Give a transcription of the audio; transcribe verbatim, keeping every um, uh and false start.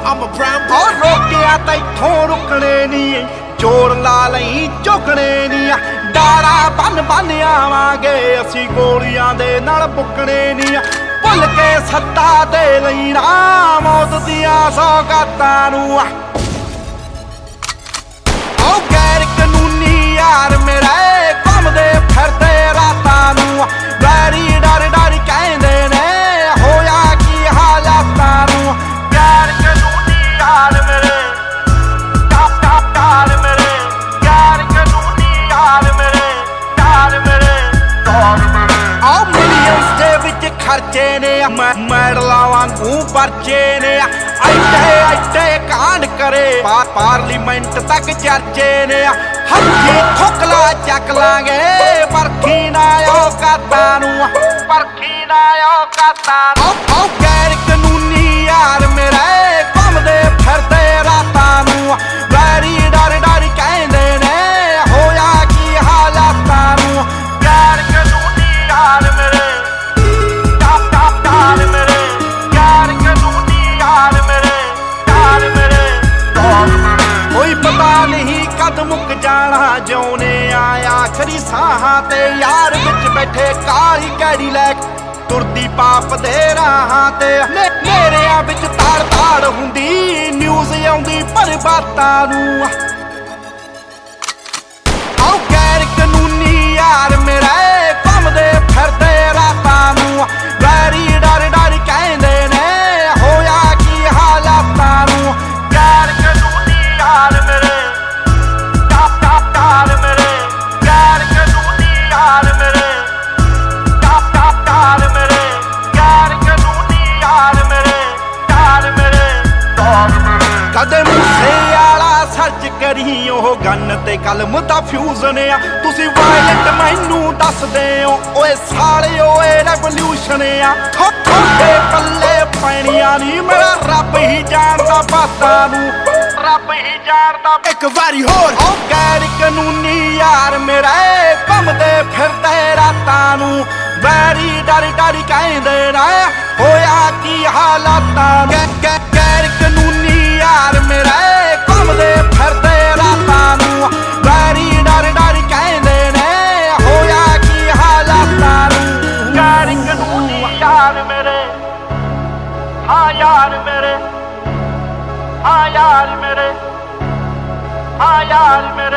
I'm a brown boy ਰੋਕਿਆ ਤੈਥੋਂ ਰੁਕਣੇ ਨੀ ਜ਼ੋਰ ਲਾ ਲਈ ਝੁਕਣੇ ਨੀ ਡਾਰਾ ਬੰਨ ਬੰਨ ਆਵਾਂਗੇ ਅਸੀਂ ਗੋਲੀਆਂ ਦੇ ਨਾਲ ਬੁੱਕਣੇ ਨੀ ਭੁੱਲ ਕੇ ਸੱਤਾ ਦੇ ਲਈ ਨਾ ਮੌਤ ਦੀਆਂ ਸੌਗਾਤਾਂ ਨੂੰ ਉਹ ਗੈਰ ਕਾਨੂੰਨੀ ਯਾਰ ਮੇਰੇ ਘੁੰਮਦੇ ਫਿਰਦੇ ਰਾਤਾਂ ਨੂੰ ਵੈਰੀ ਡਰ ਡਰ ਕਹਿੰਦੇ ਨੇ ਹੋਇਆ ਕੀ ਹਾਲਾਤਾਂ ਨੂੰ ਗੈਰ ਕਾਨੂੰਨੀ ਯਾਰ ਮੇਰੇ ਯਾਰ ਮੇਰੇ ਗੈਰ ਕਾਨੂੰਨੀ ਯਾਰ ਮੇਰੇ ਯਾਰ ਮੇਰੇ ਯਾਰ ਮੇਰੇ ਆਹ ਮਿਲੀਅਨਸ ਦੇ ਵਿੱਚ ਖਰਚੇ ਨੇ ਮੈਡਲਾਂ ਵਾਂਗੂ ਪਰਚੇ ਨੇ ਐਡੇ ਐਡੇ ਕਾਂਡ ਕਰੇ ਪਾਰਲੀਮੈਂਟ ਤੱਕ ਚਰਚੇ ਨੇ ਹੱਥੀ ਠੋਕਲਾ ਚੱਕ ਲਾਂਗੇ ਪਰਖੀ ਨਾ ਔਕਾਤਾਂ ਨੂੰ ਪਰਖੀ ਨਾ ਔਕਾਤਾਂ ਨੂੰ ਉਹ ਗੈਰ ਕਾਨੂੰਨੀ ਯਾਰ ਮੇਰੇ ਘੁੰਮਦੇ ਫਿਰਦੇ ਰਾਤਾਂ ਨੂੰ ਵੈਰੀ ਡਰ ਡਰ ਕਹਿੰਦੇ ਨੇ ਹੋਇਆ ਕੀ ਹਾਲਾਤਾਂ ਨੂੰ ਗੈਰ ਕਾਨੂੰਨੀ ਯਾਰ ਮੇਰੇ ਯਾਰ ਮੇਰੇ ਯਾਰ ਕਾਨੂੰਨੀ ਯਾਰ ਮੇਰੇ ਯਾਰ ਮੇਰੇ ਕੋਈ ਪਤਾ ਨਹੀਂ ਕਦ ਮੁੱਕ ਜਾਣਾ ਜਿਉਨੇ ਆ ਆਖਰੀ ਸਾਹਾਂ ਤੇ ਯਾਰ ਵਿੱਚ ਬੈਠੇ ਕਾਲੀ ਕੈੜੀ ਲੈ ਤੁਰਦੀ ਪਾਪ ਦੇ ਰਾਹਾਂ ਤੇ ਨੇਰਿਆਂ ਵਿੱਚ ਤਾੜ ਤਾੜ ਹੁੰਦੀ ਨਿਊਜ਼ ਆਉਂਦੀ ਬਰਬਾਦਾਂ ਨੂੰ ਆਹ ਗੈਰ ਕਾਨੂੰਨੀ ਯਾਰ ਮੇਰੇ ਘੁੰਮਦੇ ਫਿਰਦੇ ਰਾਤਾਂ ਨੂੰ ਵੈਰੀ ਡਰ ਡਰ ਕਹਿੰਦੇ ਨੇ ਹੋਇਆ ਕੀ ਹਾਲਾਤਾਂ ਨੂੰ ਗੈਰ ਕਾਨੂੰਨੀ ਯਾਰ ਮੇਰੇ ਯਾਰ ਮੇਰੇ ਗੈਰ ਕਾਨੂੰਨੀ ਯਾਰ ਮੇਰੇ ਯਾਰ ਮੇਰੇ ਗੈਰ ਕਾਨੂੰਨੀ ਯਾਰ ਮੇਰੇ ਯਾਰ ਮੇਰੇ ਯਾਰ ਮੇਰੇ ਕਦੇ ਮੂਸੇ ਵਾਲਾ ਸਰਚ ਕਰੀ ਉਹ ਗਨ ਤੇ ਕਲਮ ਦਾ ਫਿਊਜ਼ਨ ਆ ਤੁਸੀਂ ਵਾਇਲੈਂਟ ਮੈਨੂੰ ਦੱਸਦੇ ਹੋ ਓਏ ਸਾਲੇ ਓਏ ਰੈਵੋਲੂਸ਼ਨ ਆ ਤੁਹਾਡੇ ਪੱਲੇ ਪੈਣੀਆਂ ਨੀ ਮੇਰਾ ਰੱਬ ਹੀ ਜਾਣਦਾ ਬਾਤਾਂ ਨੂੰ ਰੱਬ ਹੀ ਜਾਣਦਾ ਇੱਕ ਵਾਰੀ ਹੋਰ ਉਹ ਗੈਰ ਕਾਨੂੰਨੀ ਯਾਰ ਮੇਰੇ ਘੁੰਮਦੇ ਫਿਰਦੇ ਰਾਤਾਂ ਨੂੰ ਵੈਰੀ ਡਰ ਡਰ ਕਹਿੰਦੇ ਨਾ ਹੋਇਆ ਕੀ ਹਾਲਾਤਾਂ ਗੈਰ ਕਾਨੂੰਨੀ ਯਾਰ ਮੇਰੇ ਘੁੰਮਦੇ ਫਿਰਦੇ ਰਾਤਾਂ ਨੂੰ ਵੈਰੀ ਡਰ ਡਰ ਕਹਿੰਦੇ ਨੇ ਹੋਇਆ ਕੀ ਹਾਲਾਤਾਂ ਨੂੰ ਗੈਰ ਕਾਨੂੰਨੀ ਯਾਰ ਮੇਰੇ ਹਾਂ ਯਾਰ ਮੇਰੇ ਹਾਂ ਯਾਰ ਮੇਰੇ ਹਾਂ ਯਾਰ ਮੇਰੇ